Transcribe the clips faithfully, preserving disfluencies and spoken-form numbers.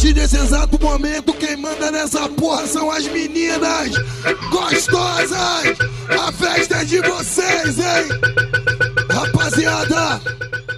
partir desse exato momento, quem manda nessa porra são as meninas gostosas. A festa é de vocês, hein? Rapaziada,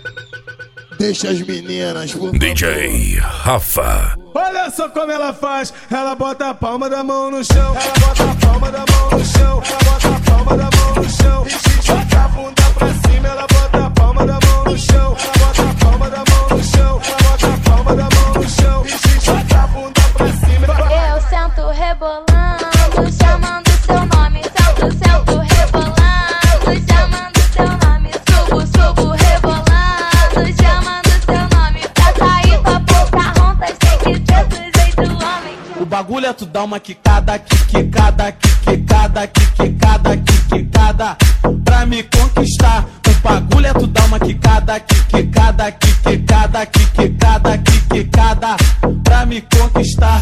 deixa as meninas, por favor. D J Rafa. Olha só como ela faz. Ela bota a palma da mão no chão. Ela bota a palma da mão no chão. Ela bota a palma da mão no chão. E joga a bunda pra cima. Ela bota a palma da mão no chão. Ela bota a palma da mão no chão. Ela bota a palma da mão no chão. E joga a bunda pra cima. Eu sento rebolando, chamando seu nome. Sento, sento rebolando, chamando seu nome. Subo, subo rebolando, chamando seu nome. Pra sair pra Pocahontas tem que ter do jeito homem. O bagulho é tu dar uma quicada, quicada, quicada, quicada, quicada, pra me conquistar. O bagulho é tu dar uma quicada, quicada, quicada, quicada, quicada, pra me conquistar.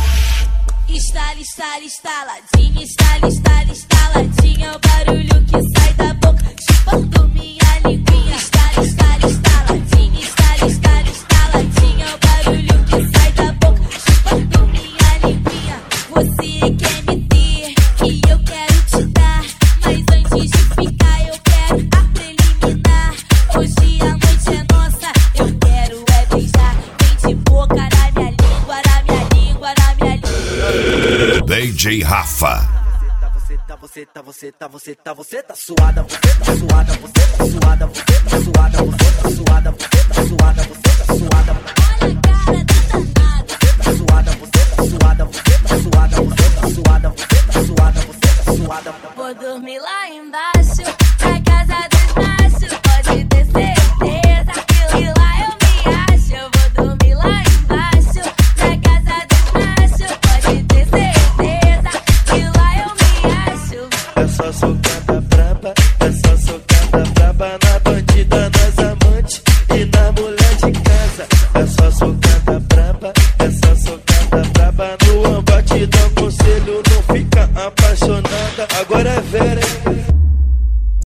Estala, estala, estaladinha, estala, estala, estaladinha. O barulho que sai da boca, chupando minha linguinha. Estala, estala, estaladinha, estala, estala, estaladinha. O barulho que sai da boca, chupando minha linguinha. Você quer me ter e eu quero te dar, mas antes de ficar eu quero a preliminar. Hoje a noite é nossa, eu quero é beijar. Vem de boca na minha língua, na minha língua, na minha língua. D J Rafa. Você tá, você tá, você tá, você tá, você tá suada, você tá suada, você tá suada, você tá suada, você tá suada, você tá suada, você tá suada. Olha a cara do danado. Você tá suada, você tá suada, você tá suada, você tá suada, você tá suada, você tá suada. Vou dormir lá embaixo, na casa dos machos. Pode ter certeza que lá eu me acho. Eu vou dormir lá embaixo, na casa dos machos. Pode ter certeza que lá eu me acho. É só socada braba, é só socada braba na bandida, nas amantes e na mulher de casa. É só socada braba, é só socada braba no ambatidão. Conselho, não fica apaixonada. Agora é Vera